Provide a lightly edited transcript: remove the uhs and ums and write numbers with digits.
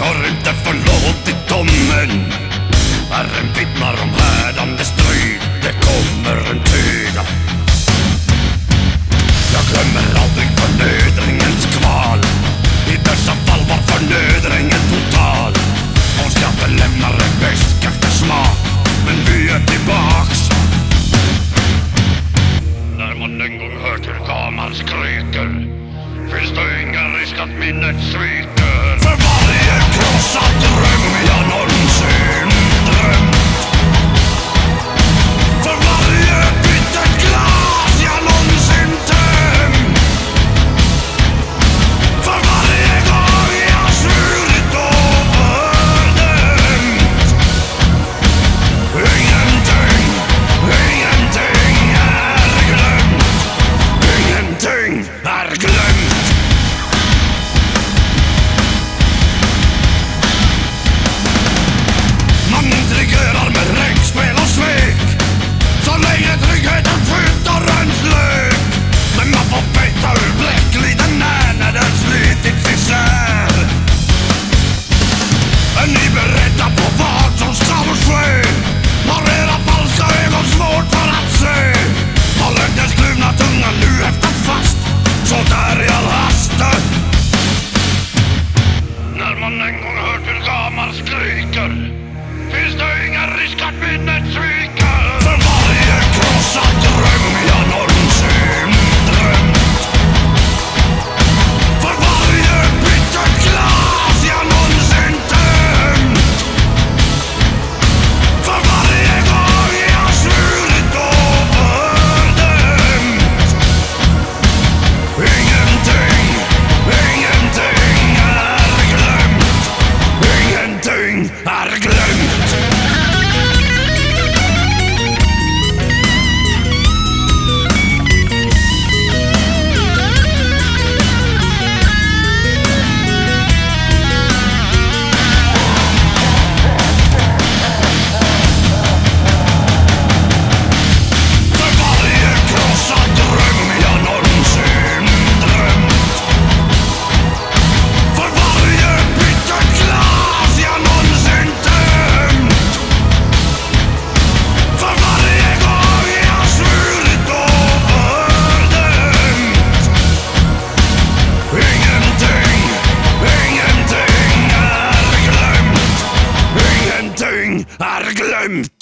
har inte förlåtit domen. Herren vittnar om härdande strid. Det kommer en tid. Jag glömmer aldrig förnedringens kval. I dessa fall var förnedringen total. Och skatten lämnar en besk eftersmak. Men vi är tillbaks. När man en gång hört hur kameran skriker, finns det ingen risk att minnet sviker. För varje krossad dröm jag någonsin drömt, för varje bittert glas jag någonsin tömt, för varje gång jag svurit och fördömt. Ingenting är glömt. Ingenting är glömt. Man intrigerar med räckspel och svek så länge tryggheten flyttar ens lek. Men man får veta hur bräcklig den är när den slitits isär. Är ni beredda på vad som ska ske? Har era falska ögon svårt för att se? Har lögnens kluvna tunga nu häftat fast så där i all hast? När man en gång hört hur gammal skriker, finns det ingen risk att minnet sviker. För varje krossad dröm jag någonsin drömt, för varje bittert glas jag någonsin tömt, för varje gång jag svurit och fördömt. Ingenting är glömt. Ingenting är glömt. För varje krossad dröm jag någonsin drömt, för varje bittert glas jag någonsin tömt, för varje gång jag svurit och fördömt. Ingenting är glömt. Ingenting är glömt.